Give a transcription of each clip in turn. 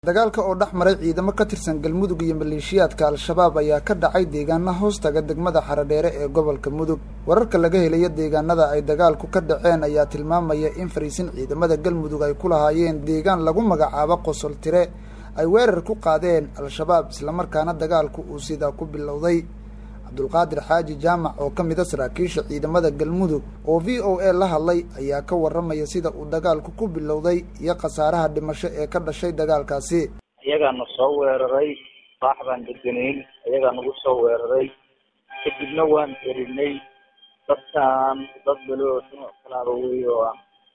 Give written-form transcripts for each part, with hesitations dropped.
dagaalka oo dhexmaray ciidamo ka tirsan galmudug iyo maleeshiyaadka al-shabaab ayaa ka dhacay deegaano hoostaga degmada Xaradheere ee gobolka Mudug. Wararka laga helay deegaanada ay dagaalku ka dhaceen ayaa tilmaamaya in fariisin ciidamada galmudug ay ku lahaayeen deegaan lagu magacaabo Qosol Tire ay weerar ku qaadeen al-shabaab isla markaana dagaalku uu sida ku bilowday. Abdulqaadir Xaaji Jaamac oo kamid ah saraakiisha ciidamada galmudug oo VOA la hadlay ayaa ka waramaya sida uu dagaalku ku bilowday iyo khasaaraha dhimasho ee ka dhashay dagaalkaasi. Iyagaana soo weeraray baaxdan deganeen iyaga nagu soo weeraray kadibna waan erinay dadkan dad baloo kala weeyo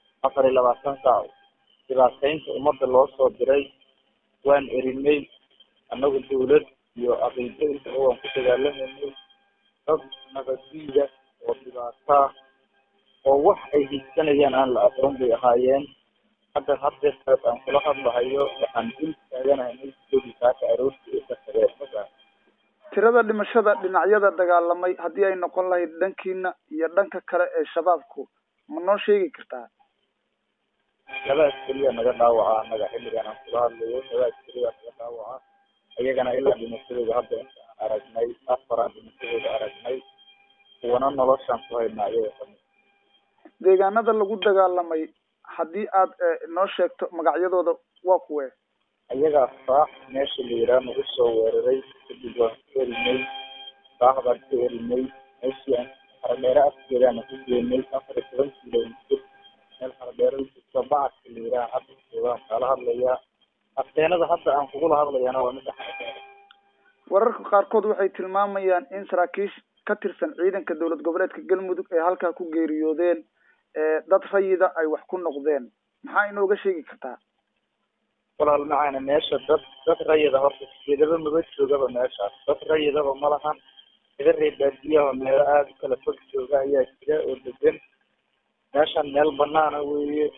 24 saac dibaateynta umada loo soo diray waan erinay anagu dawlad iyo aqoonta oo ku dagaalamay dad nabadgelyada oo dibaata oo wax ay hiisanayaan aan la aqoon bay ahaayeen hadda aan kula hadlahayo waxaan dil taaganahay dadka aroortii ka sareeyay tirada dhimashada dhinacyada dagaalamay hadii ay noqon lahayd dhankiina iyo dhanka kale ee shabaabku ma noo sheegi kartaa? shabaab kaliya naga dhaawaca naga xilligan aan kula hadlayo shabaab kaliya naga dhaawaca ayagana ilaa dhimashadooda hadda aragnay afar dhimashadooda aragnay wana noloshan ku haynaayo deegaanada lagu dagaalamay hadii aad noo sheegto magacyadooda waa kuwee? ayaga faax meesha la yiraahdo nagu soo weeraray kadib waan erinay baaxdan ku erinay meesha Xaradheere afkeedana ku geynay 14 kiiloomitir meel Xaradheere sabaac la yiraahdo hadda kala hadlaya afteennada hadda aan kugu hadlayana waa mid wararka qaarkood waxay tilmaamayaan in saraakiish ka tirsan ciidanka dawlad goboleedka galmudug ay halka ku geeriyoodeen dad rayida ay wax ku noqdeen maxaa inooga sheegi kartaa? walaal macana meesha dad rayida horta sidaba maba joogaba meesha dad rayidaba malahan sida reebaadiyaha meel aad kala fog jooga ayaa jira oo degan meeshan meel banaana weeye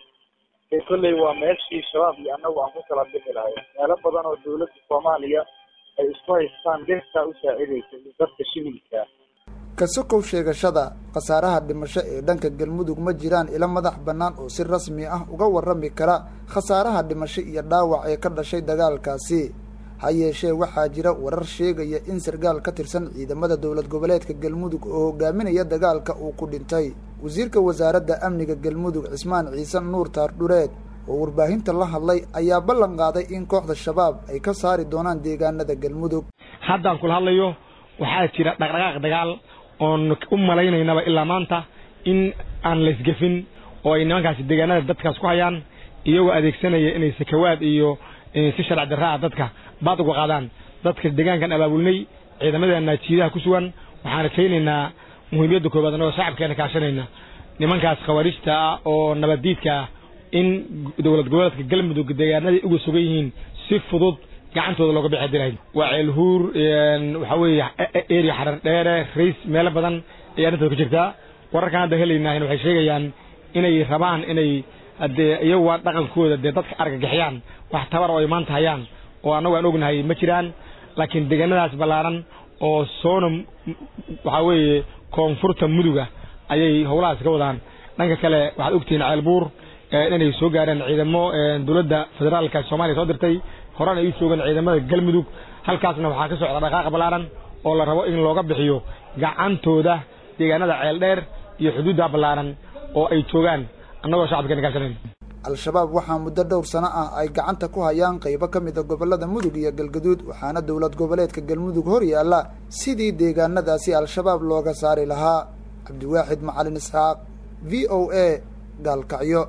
kulay waa meeshii shabaab iyo anagu aan ku kala bixi lahayn meelo badan oo dawladda Soomaaliya ay isku haystaan dadka u saacidaysa dadka shicibka ka sokow sheegashada khasaaraha dhimasho ee dhanka galmudug ma jiraan ila madax banaan oo si rasmi ah uga warami kara khasaaraha dhimasho iyo dhaawac ee ka dhashay dagaalkaasi ha yeeshee waxaa jira warar sheegaya in sargaal ka tirsan ciidamada dawlad goboleedka galmudug oo hogaaminaya dagaalka uu ku dhintay. wasiirka wasaaradda amniga galmudug Cismaan Ciise Nuur Taardhureed oo warbaahinta la hadlay ayaa ballan qaaday in kooxda shabaab ay ka saari doonaan deegaanada galmudug. haddaan kula hadlayo waxaa jira dhaqdhaqaaq dagaal oon u maleynaynaba ilaa maanta in aan la isgafin oo ay nimankaasi deegaanada dadkaas ku hayaan iyagoo adeegsanaya inay sakawaad iyo si sharci darro ah dadka baad uga qaadaan dadka deegaankan abaabulnay ciidamadeena jiidaha ku sugan waxaan keenaynaa muhiimada koobaad oo shacabkeena kaashanayna nimankaas khawaarijta oo nabadiidka in dawlad goboleedka galmudug deegaanada uga sugan yihiin si fudud gacantooda looga bixi diray waa ceelhuur waxa weeye area Xaradheere rays meel badan ayaa inta ku jirta wararkan hadda helaynaa waxay sheegayaan inay rabaan inay iyagu dhaqankooda dadka argagaxiyaan wax tabar oo ay maanta hayaan oo anagu aan ognahay ma jiraan laakiin deegaanadaas balaaran oo soona waxa weeye koonfurta muduga ayay howlahaas ka wadaan dhanka kale waxaad ogtiin ceelbuur inay soo gaareen ciidamo dawladda federaalka Soomaaliya soo dirtay horena ay joogan ciidamada galmudug halkaasna waxaa ka socda dhaqaaq balaaran oo la rabo in looga bixiyo gacantooda deegaanada Ceeldheer iyo xuduudda balaaran oo ay joogaan annagoo shacabkeena kaashanayna. al-shabaab waxaa muddo dhowr sano ah ay gacanta ku hayaan qaybo ka mid ah gobolada mudug iyo galgaduud waxaana dawlad goboleedka galmudug hor yaala sidii deegaanadaasi al-shabaab looga saari lahaa. Cabdiwaaxid Macalin Isxaaq VOA Gaalkacyo.